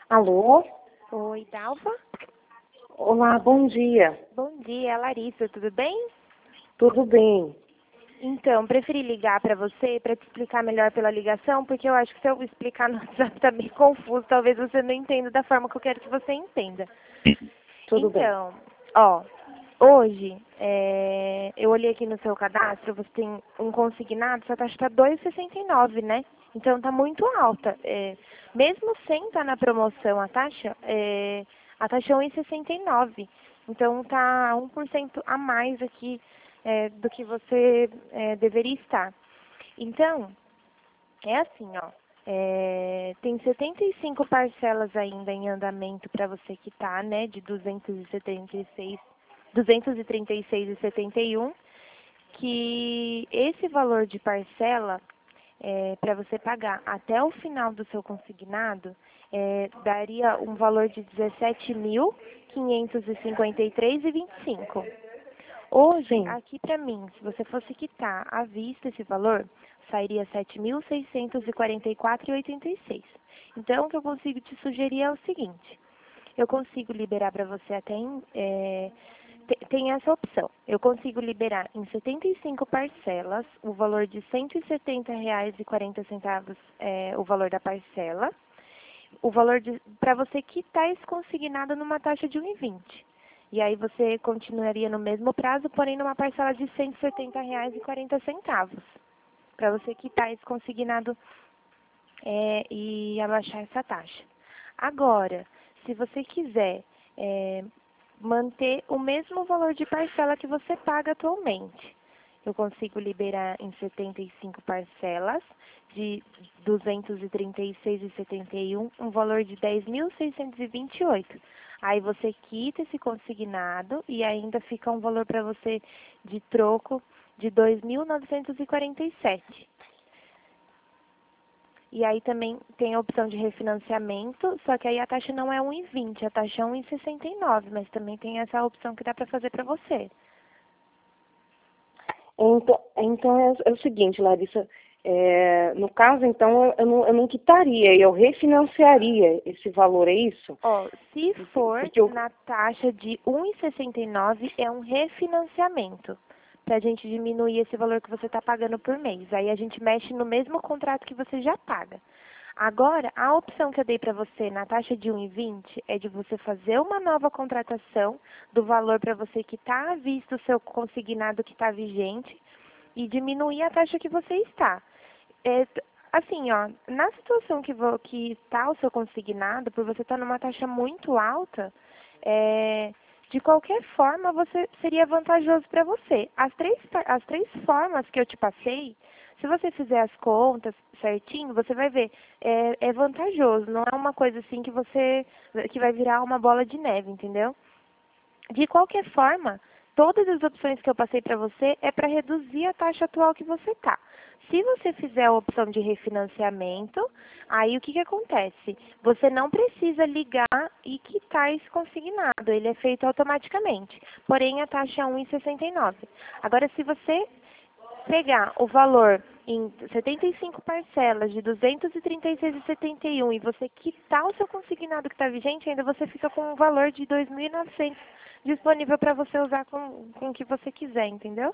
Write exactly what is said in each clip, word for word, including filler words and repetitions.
Alô? Oi, Dalva? Olá, bom dia. Bom dia, Larissa, tudo bem? Tudo bem? Então, preferi ligar para você para te explicar melhor pela ligação, porque eu acho que se eu explicar no WhatsApp tá meio confuso, talvez você não entenda da forma que eu quero que você entenda. Tudo bem. Então, ó, hoje, é, eu olhei aqui no seu cadastro, você tem um consignado, sua taxa está dois vírgula sessenta e nove, né? Então tá muito alta. É, mesmo sem estar na promoção a taxa, é, a taxa é um vírgula sessenta e nove. Então tá um por cento a mais aqui é, do que você é, deveria estar. Então, é assim, ó. É, tem setenta e cinco parcelas ainda em andamento para você quitar, né? De duzentos e setenta e seis, duzentos e trinta e seis e setenta e um, que esse valor de parcela é, para você pagar até o final do seu consignado é, daria um valor de dezessete mil quinhentos e cinquenta e três e vinte e cinco. Hoje, Sim. aqui para mim, se você fosse quitar à vista esse valor, sairia sete mil seiscentos e quarenta e quatro e oitenta e seis. Então, o que eu consigo te sugerir é o seguinte: eu consigo liberar para você até em, é, te- tem essa opção. Eu consigo liberar em setenta e cinco parcelas o valor de cento e setenta reais e quarenta centavos é, o valor da parcela, o valor para você quitar esse consignado numa taxa de um vírgula vinte. E aí você continuaria no mesmo prazo, porém numa parcela de cento e setenta reais e quarenta centavos. Para você quitar esse consignado é, e abaixar essa taxa. Agora, se você quiser é, manter o mesmo valor de parcela que você paga atualmente, eu consigo liberar em setenta e cinco parcelas de duzentos e trinta e seis e setenta e um, um valor de dez mil seiscentos e vinte e oito. Aí você quita esse consignado e ainda fica um valor para você de troco de dois mil novecentos e quarenta e sete. E aí também tem a opção de refinanciamento, só que aí a taxa não é um vírgula vinte, a taxa é um vírgula sessenta e nove, mas também tem essa opção que dá para fazer para você. Então, então é, é o seguinte, Larissa. É, no caso, então, eu, eu não, eu não quitaria, eu refinanciaria esse valor, é isso? Ó, se for Porque eu... na taxa de um vírgula sessenta e nove, é um refinanciamento, para a gente diminuir esse valor que você está pagando por mês. Aí a gente mexe no mesmo contrato que você já paga. Agora, a opção que eu dei para você na taxa de um vírgula vinte é de você fazer uma nova contratação do valor para você quitar à vista o seu consignado que está vigente e diminuir a taxa que você está. É, t- assim, ó, na situação que, vo, que está o seu consignado, por você estar numa taxa muito alta, é, de qualquer forma você seria vantajoso para você. As três, fa- as três formas que eu te passei, se você fizer as contas certinho, você vai ver, é, é vantajoso, não é uma coisa assim que você que vai virar uma bola de neve, entendeu? De qualquer forma, todas as opções que eu passei para você é para reduzir a taxa atual que você está. Se você fizer a opção de refinanciamento, aí o que, que acontece? Você não precisa ligar e quitar esse consignado, ele é feito automaticamente. Porém, a taxa é um vírgula sessenta e nove. Agora, se você pegar o valor em setenta e cinco parcelas de duzentos e trinta e seis e setenta e um e você quitar o seu consignado que está vigente, ainda você fica com um valor de dois mil e novecentos disponível para você usar com, com o que você quiser, entendeu?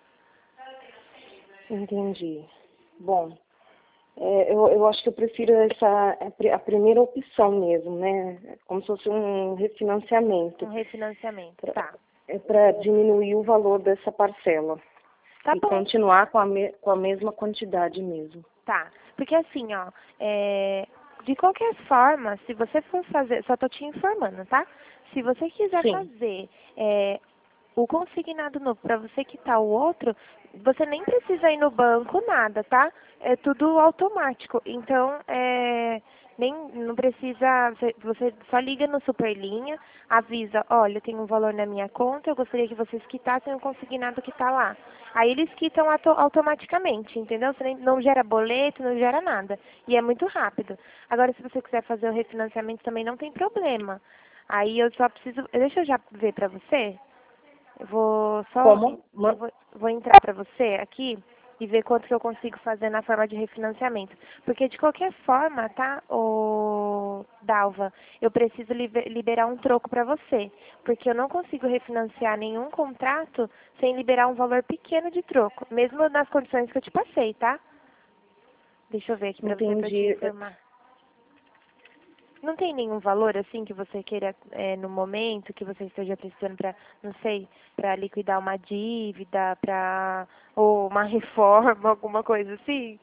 Entendi. Bom, é, eu, eu acho que eu prefiro essa, a pri- a primeira opção mesmo, né? Como se fosse um refinanciamento. Um refinanciamento, Pra- tá. É para diminuir o valor dessa parcela Tá e bom, continuar com a, me, com a mesma quantidade mesmo. tá. Porque assim, ó, é, de qualquer forma, se você for fazer, só tô te informando, tá? Se você quiser Sim. fazer é, o consignado novo para você quitar o outro, você nem precisa ir no banco, nada, tá? É tudo automático. Então, é, nem, não precisa, você, você só liga no Superlinha, avisa, olha, tem um valor na minha conta, eu gostaria que vocês quitassem o consignado que está lá. Aí eles quitam auto, automaticamente, entendeu? Você nem, não gera boleto, não gera nada. E é muito rápido. Agora, se você quiser fazer o refinanciamento também não tem problema. Aí eu só preciso, deixa eu já ver para você. Eu vou só Como? eu Ma- vou, vou entrar para você aqui e ver quanto que eu consigo fazer na forma de refinanciamento. Porque de qualquer forma, tá? O, Ô, Dalva, eu preciso liber- liberar um troco para você, porque eu não consigo refinanciar nenhum contrato sem liberar um valor pequeno de troco, mesmo nas condições que eu te passei, tá? Deixa eu ver aqui para você, para te Entendi. informar. Não tem nenhum valor assim que você queira é, no momento, que você esteja precisando para, não sei, para liquidar uma dívida, para ou uma reforma, alguma coisa assim?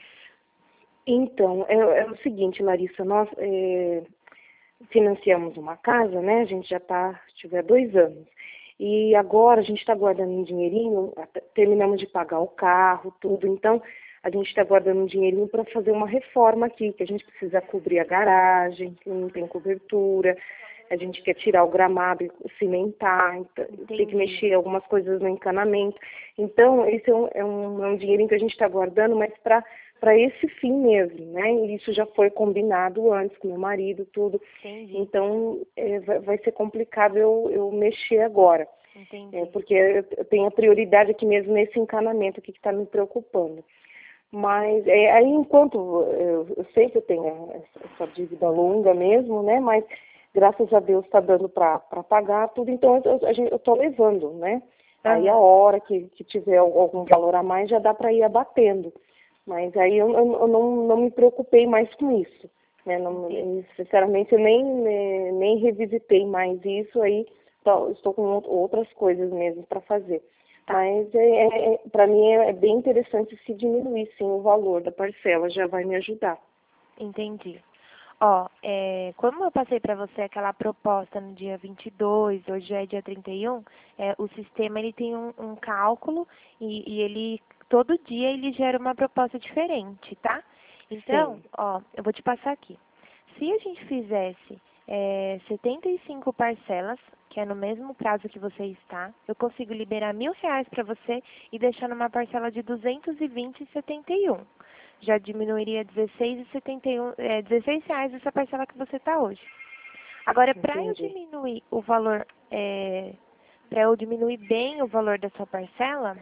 Então, é, é o seguinte, Larissa, nós é, financiamos uma casa, né? A gente já está, tiver dois anos. E agora a gente está guardando um dinheirinho, até- terminamos de pagar o carro, tudo. Então, a gente está guardando um dinheirinho para fazer uma reforma aqui, que a gente precisa cobrir a garagem, que não tem cobertura. A gente quer tirar o gramado e cimentar, então, tem que Entendi. mexer algumas coisas no encanamento. Então, esse é um, é um, é um dinheirinho que a gente está guardando, mas para para esse fim mesmo, né? E isso já foi combinado antes com meu marido, tudo. Entendi, Então, é, vai, vai ser complicado eu, eu mexer agora, entendi. é, porque eu, eu tenho a prioridade aqui mesmo nesse encanamento aqui que está me preocupando. Mas é, aí, enquanto eu, eu sei que eu tenho essa, essa dívida longa mesmo, né? Mas graças a Deus está dando para pagar tudo, então eu estou levando, né? Aí a Aham. hora que, que tiver algum valor a mais já dá para ir abatendo. Mas aí eu, eu, eu não, não me preocupei mais com isso. Né? Não, Entendi. sinceramente, eu nem, nem, nem revisitei mais isso, aí tô, estou com outras coisas mesmo para fazer. Tá, Mas é, é, para mim é, é bem interessante se diminuir sim o valor da parcela, já vai me ajudar. entendi. Ó, é, como eu passei para você aquela proposta no dia vinte e dois, hoje já é dia trinta e um, é, o sistema ele tem um, um cálculo e, e ele, todo dia ele gera uma proposta diferente, tá? Então, Sim, ó, eu vou te passar aqui. Se a gente fizesse é, setenta e cinco parcelas, que é no mesmo prazo que você está, eu consigo liberar mil reais para você e deixar numa parcela de duzentos e vinte e setenta e um. Já diminuiria dezesseis e setenta e um, é, dezesseis reais essa parcela que você está hoje. Agora, para eu entendi. diminuir o valor, é, para eu diminuir bem o valor da sua parcela,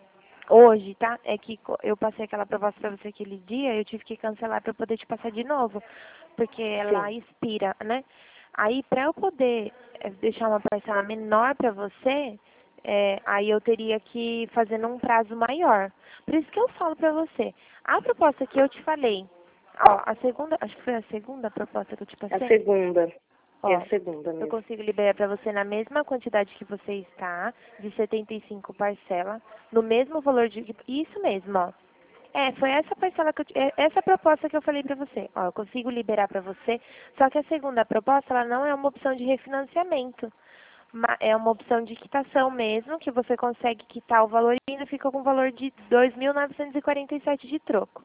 hoje, tá? É que co- eu passei aquela proposta para você aquele dia, eu tive que cancelar para poder te passar de novo, porque ela Sim, expira, né? Aí, para eu poder é, deixar uma parcela menor para você, é, aí eu teria que fazer num prazo maior. Por isso que eu falo para você, a proposta que eu te falei, ó, a segunda, acho que foi a segunda proposta que eu te a passei, segunda, é ó, a segunda eu mesmo. consigo liberar para você na mesma quantidade que você está, de setenta e cinco parcelas, no mesmo valor de... Isso mesmo, ó. É, foi essa parcela que eu, te- é essa proposta que eu falei para você. Ó, eu consigo liberar para você, só que a segunda proposta, ela não é uma opção de refinanciamento. ma- É uma opção de quitação mesmo, que você consegue quitar o valor e ainda fica com o valor de dois mil novecentos e quarenta e sete de troco.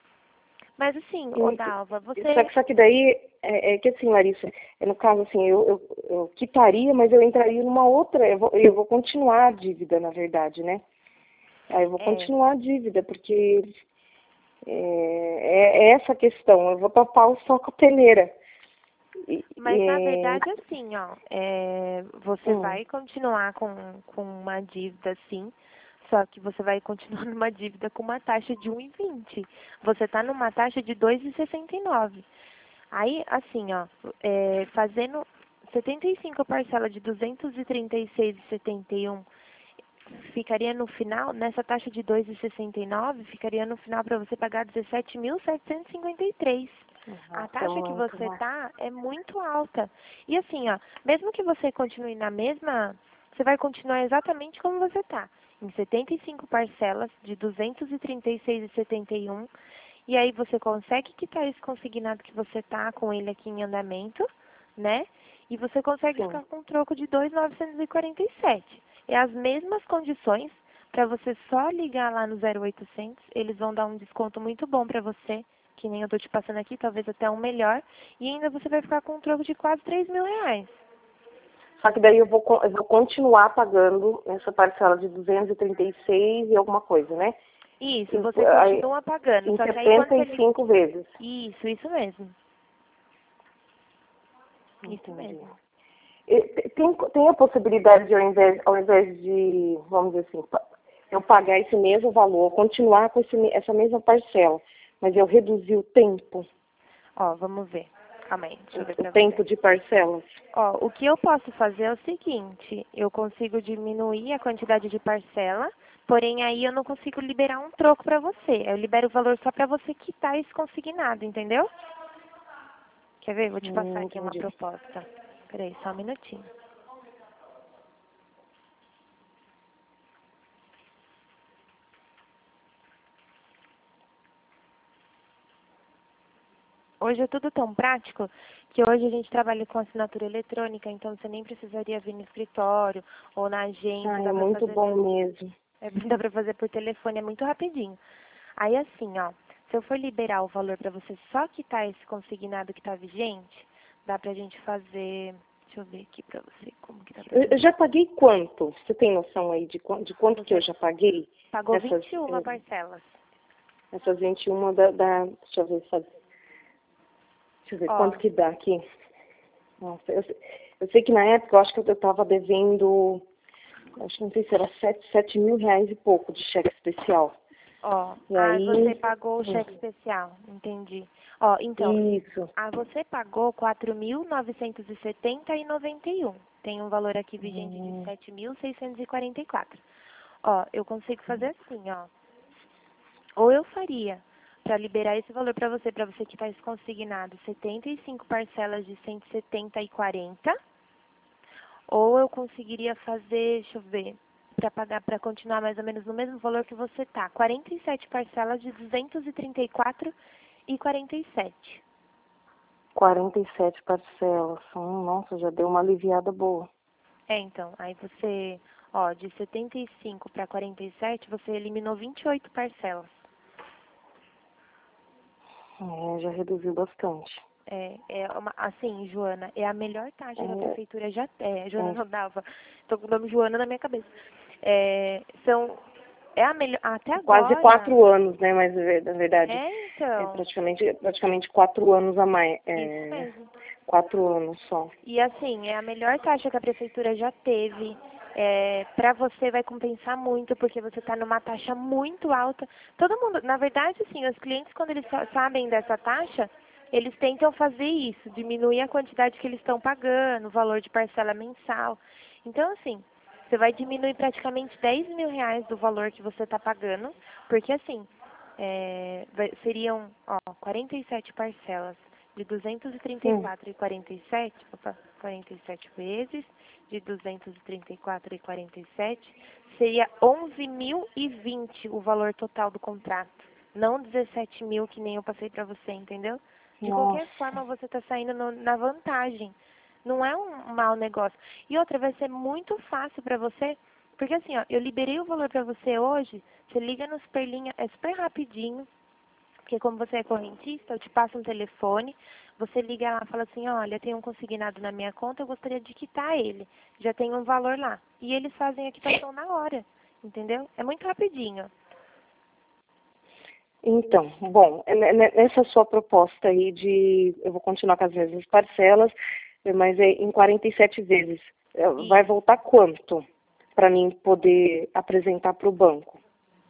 Mas assim, ô E- Dalva, e- Só você... que, só que daí, é, é que assim, Larissa, é, no caso assim, eu, eu, eu quitaria, mas eu entraria numa outra, eu vou, eu vou continuar a dívida, na verdade, né? Aí eu vou É, continuar a dívida, porque é, é, é essa a questão, eu vou tapar o sol com a peneira. E, mas na e, verdade, assim, ó, é, você hum, vai continuar com, com uma dívida, sim, só que você vai continuar numa dívida com uma taxa de um e vinte. Você está numa taxa de dois e sessenta e nove. Aí, assim, ó, é, fazendo setenta e cinco parcelas de duzentos e trinta e seis e setenta e um, ficaria no final, nessa taxa de dois e sessenta e nove, ficaria no final para você pagar dezessete mil setecentos e cinquenta e três. A nossa, é taxa que muito, você né? tá é muito alta. E assim, ó, mesmo que você continue na mesma, você vai continuar exatamente como você tá, em setenta e cinco parcelas de duzentos e trinta e seis e setenta e um, e aí você consegue quitar esse consignado que você tá com ele aqui em andamento, né? E você consegue Sim. ficar com um troco de dois mil novecentos e quarenta e sete. É as mesmas condições para você só ligar lá no zero oitocentos, eles vão dar um desconto muito bom para você, que nem eu tô te passando aqui, talvez até um melhor, e ainda você vai ficar com um troco de quase três mil reais. Só que daí eu vou, co- eu vou continuar pagando essa parcela de duzentos e trinta e seis e alguma coisa, né? Isso, E, você aí, continua pagando, em só que aí quando setenta você e liga... cinco vezes. Isso, isso mesmo, isso Entendi. mesmo. E Tem, tem a possibilidade de, ao invés, ao invés de, vamos dizer assim, pa- eu pagar esse mesmo valor, continuar com esse, me- essa mesma parcela, mas eu reduzir o tempo? Ó, vamos ver. Calma aí, deixa eu ver O pra tempo você. de parcelas? Ó, o que eu posso fazer é o seguinte, eu consigo diminuir a quantidade de parcela, porém aí eu não consigo liberar um troco pra você. Eu libero o valor só pra você quitar esse consignado, entendeu? Quer ver? Vou te passar Hum, aqui uma entendi. proposta. Peraí, só um minutinho. Hoje é tudo tão prático que hoje a gente trabalha com assinatura eletrônica, então você nem precisaria vir no escritório ou na agência, Ah, dá é pra muito fazer, bom mesmo. é, dá pra fazer por telefone, é muito rapidinho. Aí assim, ó, se eu for liberar o valor pra você só quitar esse consignado que tá vigente, dá pra gente fazer, deixa eu ver aqui pra você como que dá pra Eu, eu fazer. já paguei quanto? Você tem noção aí de, quan- de quanto que eu Você já paguei? pagou Essas, vinte e uma eh, parcelas. essas vinte e um da, da... Deixa eu ver, sabe? Deixa eu ver Ó, quanto que dá aqui. Nossa, eu, sei- eu sei que na época eu acho que eu estava devendo, acho que não sei se era sete, sete mil reais e pouco de cheque especial. ó, E ah, você aí, pagou o cheque especial, entendi. Ó, então, isso. ah, você pagou quatro mil novecentos e setenta e noventa e um. Tem um valor aqui vigente de Hum, sete mil seiscentos e quarenta e quatro. Ó, eu consigo fazer assim, ó. Ou eu faria para liberar esse valor para você, para você que está consignado, setenta e cinco parcelas de cento e setenta e quarenta. Ou eu conseguiria fazer, deixa eu ver, para pagar, para continuar mais ou menos no mesmo valor que você tá, quarenta e sete parcelas de duzentos e trinta e quatro e quarenta e sete. quarenta e sete parcelas. Hum, nossa, já deu uma aliviada boa. É, então, aí você, ó, de setenta e cinco para quarenta e sete, você eliminou vinte e oito parcelas. É, já reduziu bastante. É, é uma, assim, Joana, é a melhor taxa que a É, prefeitura já tem. É, Joana é não dava. Tô com o nome Joana na minha cabeça. É, são, é a melhor, até quase agora. quatro anos, né? Mas é- na verdade É, é então, praticamente, praticamente quatro anos a mais. isso É, mesmo. quatro anos só. E assim, é a melhor taxa que a prefeitura já teve. É, para você vai compensar muito, porque você está numa taxa muito alta. Todo mundo, na verdade, assim, os clientes, quando eles sa- sabem dessa taxa, eles tentam fazer isso, diminuir a quantidade que eles estão pagando, o valor de parcela mensal. Então, assim, você vai diminuir praticamente dez mil reais do valor que você está pagando, porque assim, é, vai- seriam, ó, quarenta e sete parcelas de duzentos e trinta e Hum. quatro e quarenta e sete, opa, quarenta e sete vezes de duzentos e trinta e quatro e quarenta e sete, seria onze mil e vinte o valor total do contrato, não dezessete mil que nem eu passei para você, entendeu? De qualquer Nossa. forma, você está saindo no- na vantagem. Não é um mau negócio. E outra, vai ser muito fácil para você, porque assim, ó, eu liberei o valor para você hoje, você liga no Superlinha, é super rapidinho, porque como você é correntista, eu te passo um telefone, você liga lá e fala assim, olha, tem um consignado na minha conta, eu gostaria de quitar ele. Já tem um valor lá. E eles fazem a quitação na hora, entendeu? É muito rapidinho. Então, bom, ne- ne- nessa sua proposta aí de, eu vou continuar com as mesmas parcelas, mas é em quarenta e sete vezes, é, vai E voltar quanto para mim poder apresentar para o banco?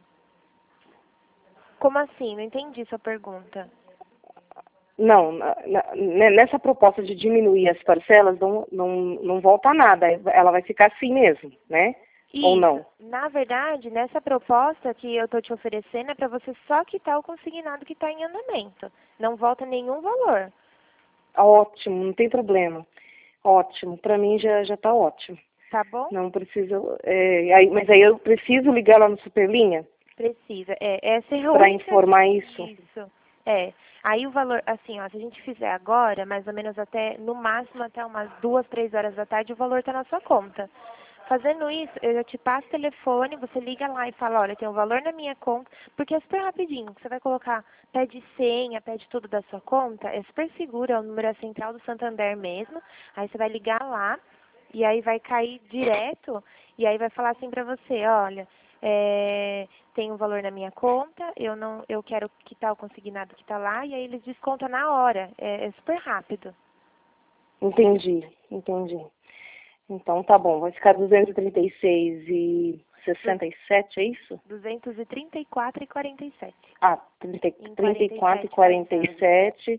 como assim? Não entendi sua pergunta. Não, na- na- ne- nessa proposta de diminuir as parcelas, não, não, não volta nada, ela vai ficar assim mesmo, né? Ou Isso. não? Na verdade, nessa proposta que eu estou te oferecendo é para você só quitar o consignado que está em andamento. Não volta nenhum valor. Ótimo, não tem problema. Ótimo, para mim já já está ótimo. Tá bom? Não preciso, é, aí, mas aí eu preciso ligar lá no Superlinha Precisa. É, essa é a para única. informar isso. Isso. É. Aí o valor, assim, ó, se a gente fizer agora, mais ou menos até, no máximo até umas duas, três horas da tarde, o valor tá na sua conta. Fazendo isso, eu já te passo o telefone, você liga lá e fala, olha, tem um valor na minha conta, porque é super rapidinho. Você vai colocar, pede senha, pede tudo da sua conta, é super seguro, é o número central do Santander mesmo. Aí você vai ligar lá, e aí vai cair direto, e aí vai falar assim pra você, olha, é, tem um valor na minha conta, eu não, eu quero quitar o consignado que está lá, e aí eles descontam na hora. É, é super rápido. Entendi, entendi. Então tá bom, vai ficar duzentos e trinta e seis e Du- sessenta e sete, é isso? duzentos e trinta e quatro e quarenta e sete. Ah, trinta, Em trinta e quarenta e quatro e sete quarenta e parcelas. sete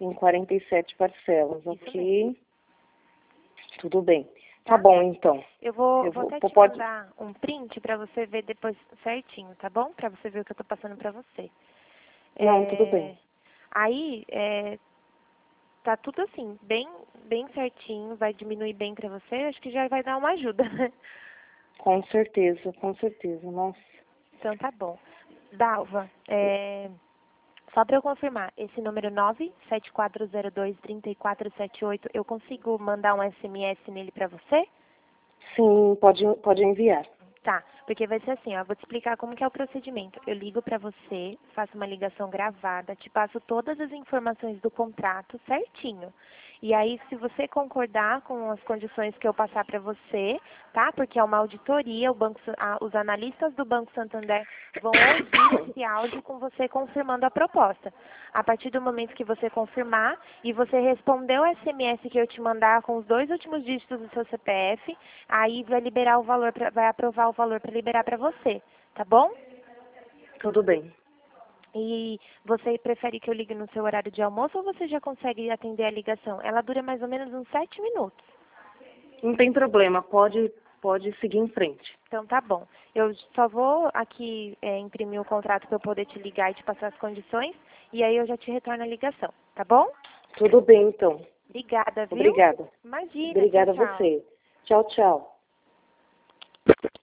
em quarenta e sete parcelas, Isso ok? mesmo. Tudo bem. Tá? Tá bom, então. Eu vou, Eu vou vou, até te pode... mandar um print para você ver depois certinho, tá bom? Para você ver o que eu tô passando para você. Não, tudo É, bem. aí, é, tá tudo assim, bem, bem certinho, vai diminuir bem para você, acho que já vai dar uma ajuda, né? Com certeza, com certeza. Nossa. Então tá bom. Dalva, é, só para eu confirmar, esse número nove sete quatro zero dois, três quatro sete oito, eu consigo mandar um S M S nele para você? Sim, pode, pode enviar. Tá, porque vai ser assim, ó, vou te explicar como que é o procedimento. Eu ligo pra você, faço uma ligação gravada, te passo todas as informações do contrato certinho. E aí, se você concordar com as condições que eu passar pra você, tá? Porque é uma auditoria, o banco, a- os analistas do Banco Santander vão ouvir esse áudio com você confirmando a proposta. A partir do momento que você confirmar e você responder o S M S que eu te mandar com os dois últimos dígitos do seu C P F, aí vai liberar o valor, pra, vai aprovar o valor para liberar para você, tá bom? Tudo bem. E você prefere que eu ligue no seu horário de almoço ou você já consegue atender a ligação? Ela dura mais ou menos uns sete minutos. Não tem problema, pode, pode seguir em frente. Então tá bom. Eu só vou aqui é, imprimir o contrato para eu poder te ligar e te passar as condições e aí eu já te retorno a ligação, tá bom? Tudo bem, então. Obrigada, viu? Obrigada. Imagina, tchau, Obrigada a tchau. você. Tchau, tchau.